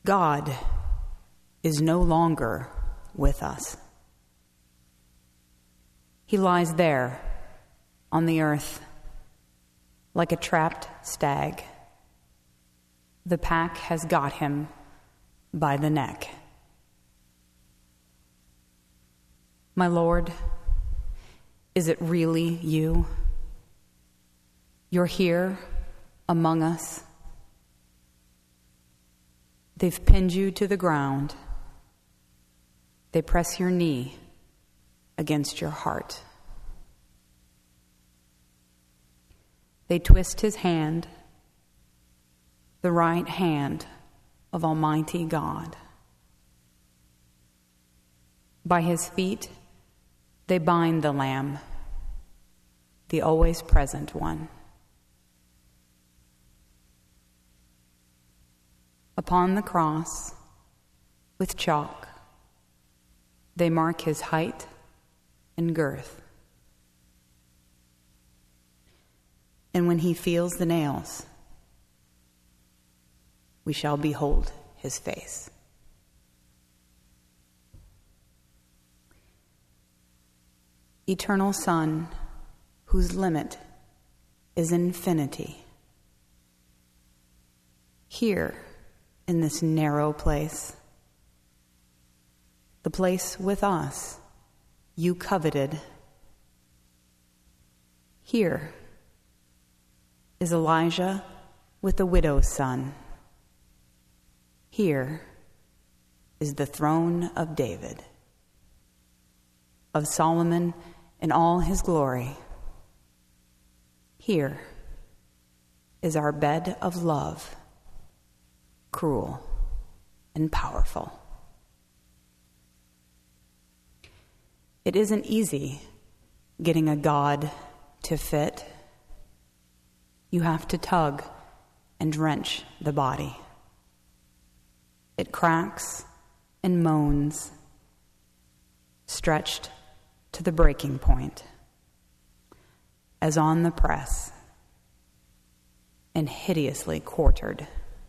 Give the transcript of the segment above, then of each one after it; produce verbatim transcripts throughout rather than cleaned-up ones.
God is no longer with us. He lies there on the earth like a trapped stag. The pack has got him by the neck. My Lord, is it really you? You're here among us. They've pinned you to the ground. They press your knee against your heart. They twist his hand, the right hand of Almighty God. By his feet, they bind the Lamb, the always present one. Upon the cross, with chalk, they mark his height and girth. And when he feels the nails, we shall behold his face. Eternal Son, whose limit is infinity, here in this narrow place, the place with us you coveted, here is Elijah with the widow's son. Here is the throne of David, of Solomon in all his glory. Here is our bed of love, cruel and powerful. It isn't easy getting a God to fit. You have to tug and wrench the body. It cracks and moans, stretched to the breaking point, as on the press, and hideously quartered.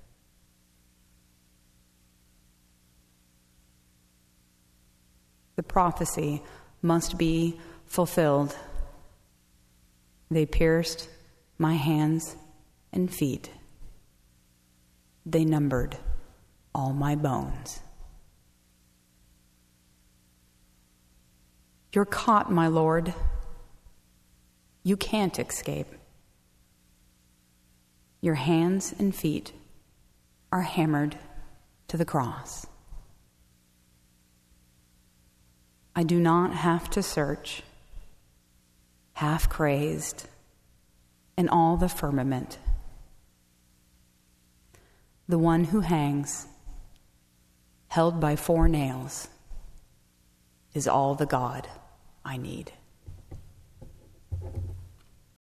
The prophecy must be fulfilled. They pierced my hands and feet. They numbered all my bones. You're caught, my Lord. You can't escape. Your hands and feet are hammered to the cross. I do not have to search, half crazed, in all the firmament. The one who hangs, held by four nails, is all the God I need.